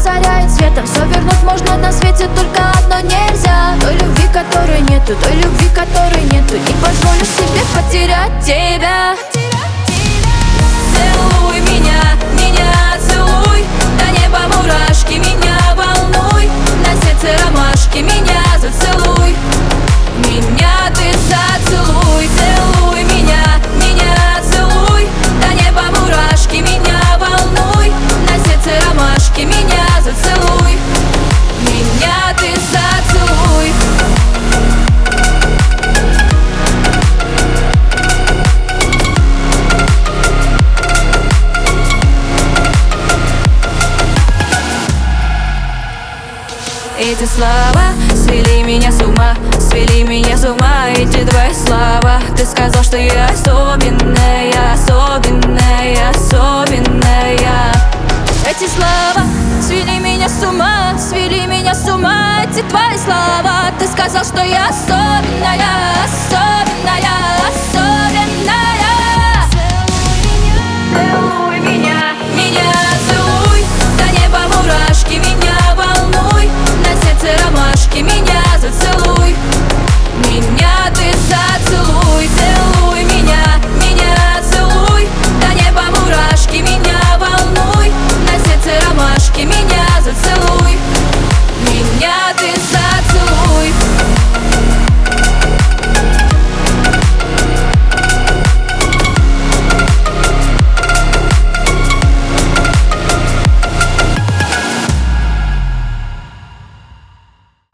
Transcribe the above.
озаряет светом. Все вернуть можно на свете, только одно нельзя. Той любви, которой нету, той любви, которой нету. Не позволю себе потерять тебя. Целуй меня, меня целуй, до неба мурашки, меня волнуй. На сердце ромашки, меня зацелуй, меня ты зацелуй. Целуй меня, меня целуй, до неба мурашки, меня волнуй. На сердце ромашки, меня зацелуй, меня ты зацелуй. Эти слова свели меня с ума, свели меня с ума. Эти твои слова, ты сказал, что я особенная, особенная, особенная. Эти слова свели меня с ума, свели меня с ума. Эти твои слова, ты сказал, что я особенная.